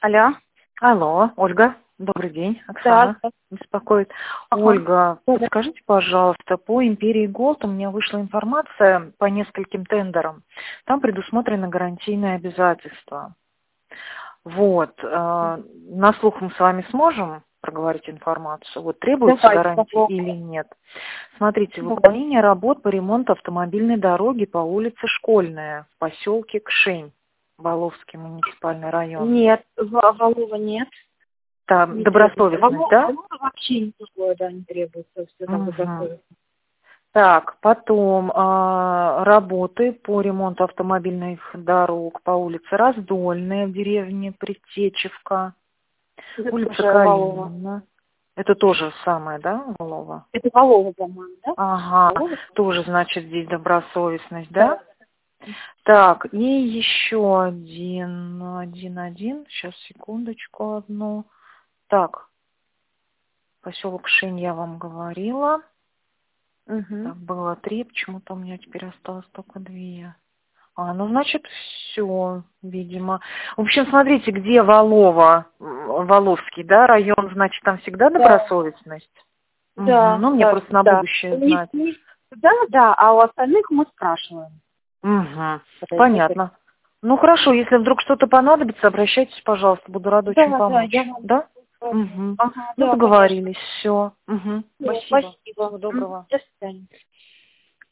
Алло. Алло, Ольга, добрый день, Да. Оксана беспокоит. Ага. Ольга, подскажите, пожалуйста, по Империи Голд у меня вышла информация по нескольким тендерам. Там предусмотрены гарантийные обязательства. Вот, на слух мы с вами сможем проговорить информацию? Вот требуется Давайте гарантия попробуем. или нет? Смотрите, Давай. выполнение работ по ремонту автомобильной дороги по улице Школьная в поселке Кшень, Воловский муниципальный район. Нет, Валова нет. Там Не добросовестность, требуется. да? Валова вообще никакое, да, не требуется. Все там Мгм. добросовестно. Так, потом работы по ремонту автомобильных дорог по улице Раздольная в деревне Предтечевка, Это улица тоже Валова. Калинина. Это тоже самое, да, Волова? Это Валова, по-моему, да? Ага, Валова? тоже, значит, здесь добросовестность, да? Так, и еще один. Сейчас, секундочку одну. Так, поселок Шень я вам говорила. Угу. Так, было 3, почему-то у меня теперь осталось только 2. Ну, значит, все, видимо. В общем, смотрите, где Волова, Воловский, да, район, значит, там всегда добросовестность? Да, Ну, мне да, просто на да. будущее знать. Да, да, а у остальных мы спрашиваем. Понятно. Ну, хорошо, если вдруг что-то понадобится, обращайтесь, пожалуйста, буду рада очень Да, помочь. я вам Да? скажу. Ага, Ну, да, договорились, все. конечно. Спасибо. Спасибо. Всего доброго. До свидания.